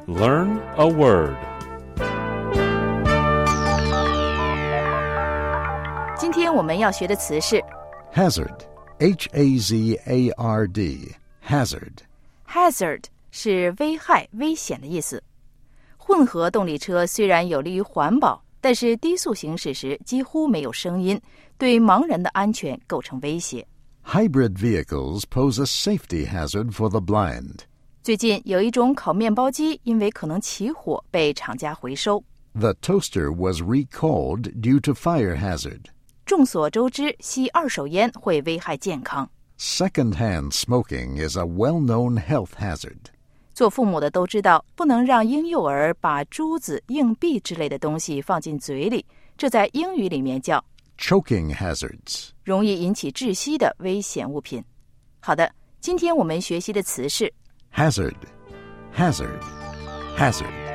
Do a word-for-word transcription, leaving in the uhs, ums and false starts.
Learn a word. 今天我们要学的词是 Hazard, H A Z A R D, hazard. hazard 是危害、危险的意思。混合动力车虽然有利于环保，但是低速行驶时几乎没有声音，对盲人的安全构成威胁。 Hybrid vehicles pose a safety hazard for the blind. 最近有一种烤面包机因为可能起火被厂家回收。 The toaster was recalled due to fire hazard. 众所周知，吸二手烟会危害健康。 Second-hand smoking is a well-known health hazard. 做父母的都知道，不能让婴幼儿把珠子、硬币之类的东西放进嘴里，这在英语里面叫 choking hazards. 容易引起窒息的危险物品。好的，今天我们学习的词是 Hazard, hazard, hazard.